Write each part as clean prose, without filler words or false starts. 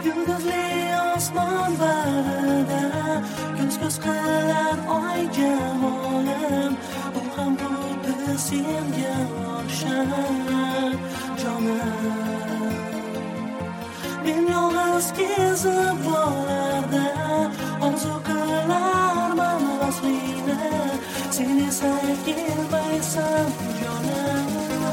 Yulduzli osmon bag'rida ko'z qilar oy jamolim, u ham xuddi senga o'xshar jonim. Men yolg'iz kezib borarda orzu qilarman vaslini, sen esa kelmaysan jonim.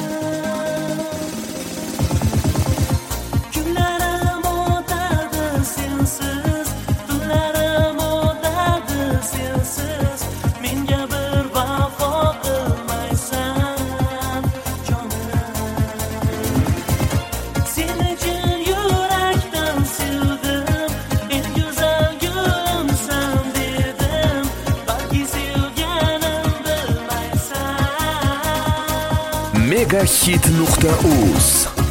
Kunlarim o'tadi sensiz, tunlarim o'tadi sensiz, menga bir vafo qilmaysan jonim. Sen uchun yurakdan sevdim, en go'zal gulsan dedim, balki sevganim bilmaysan. Megahit.uz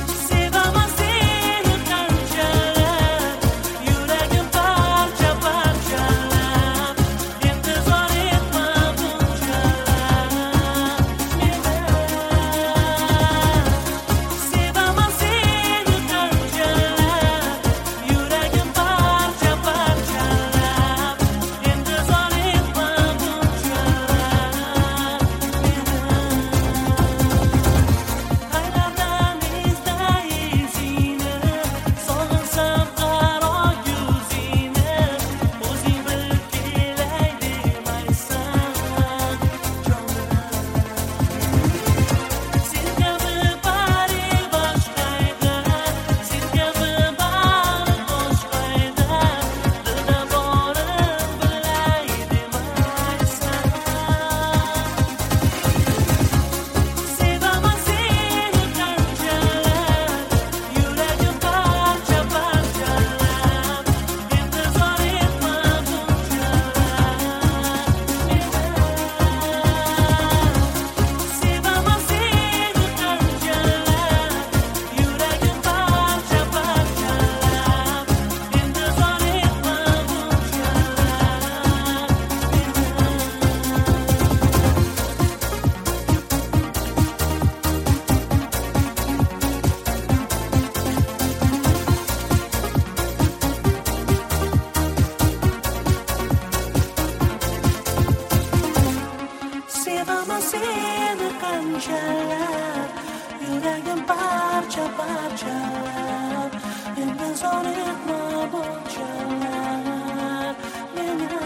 Sevaman seni qanchalar, yuragim parcha parchalar, intizor etma bunchalar meni.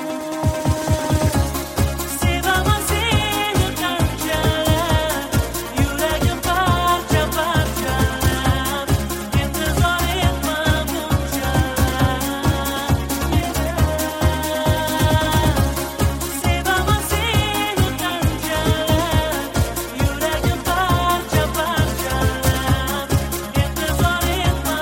Sevaman seni qanchalar, yuragim parcha parchalar, intizor etma bunchalar meni. Sevaman seni qanchalar, yuragim parcha parchalar, intizor etma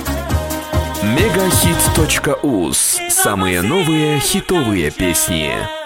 Megahit.uz. Самые новые хитовые песни.